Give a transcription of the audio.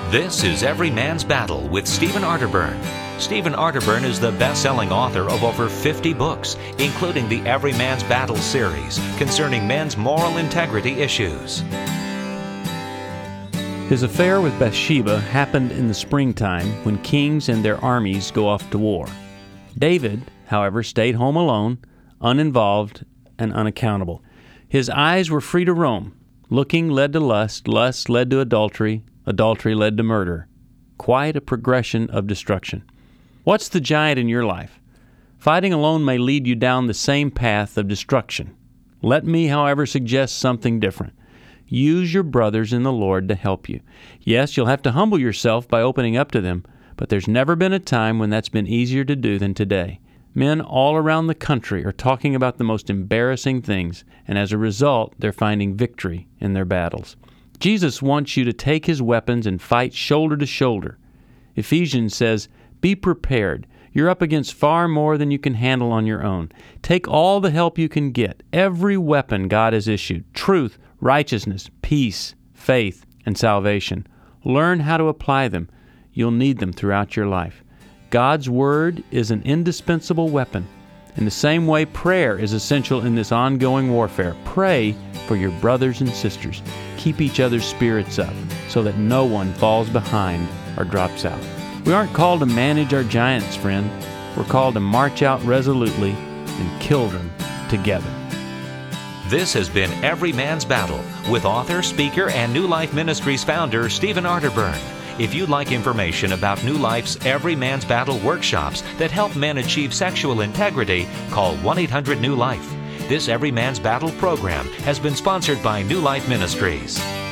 This is Every Man's Battle with Stephen Arterburn. Stephen Arterburn is the best-selling author of over 50 books, including the Every Man's Battle series concerning men's moral integrity issues. His affair with Bathsheba happened in the springtime when kings and their armies go off to war. David, however, stayed home alone, uninvolved, and unaccountable. His eyes were free to roam. Looking led to lust, lust led to adultery, adultery led to murder. Quite a progression of destruction. What's the giant in your life? Fighting alone may lead you down the same path of destruction. Let me, however, suggest something different. Use your brothers in the Lord to help you. Yes, you'll have to humble yourself by opening up to them, but there's never been a time when that's been easier to do than today. Men all around the country are talking about the most embarrassing things, and as a result, they're finding victory in their battles. Jesus wants you to take His weapons and fight shoulder to shoulder. Ephesians says, be prepared. You're up against far more than you can handle on your own. Take all the help you can get, every weapon God has issued, truth, righteousness, peace, faith, and salvation. Learn how to apply them. You'll need them throughout your life. God's Word is an indispensable weapon. In the same way, prayer is essential in this ongoing warfare. Pray for your brothers and sisters. Keep each other's spirits up so that no one falls behind or drops out. We aren't called to manage our giants, friend. We're called to march out resolutely and kill them together. This has been Every Man's Battle with author, speaker, and New Life Ministries founder Stephen Arterburn. If you'd like information about New Life's Every Man's Battle workshops that help men achieve sexual integrity, call 1-800-NEW-LIFE. This Every Man's Battle program has been sponsored by New Life Ministries.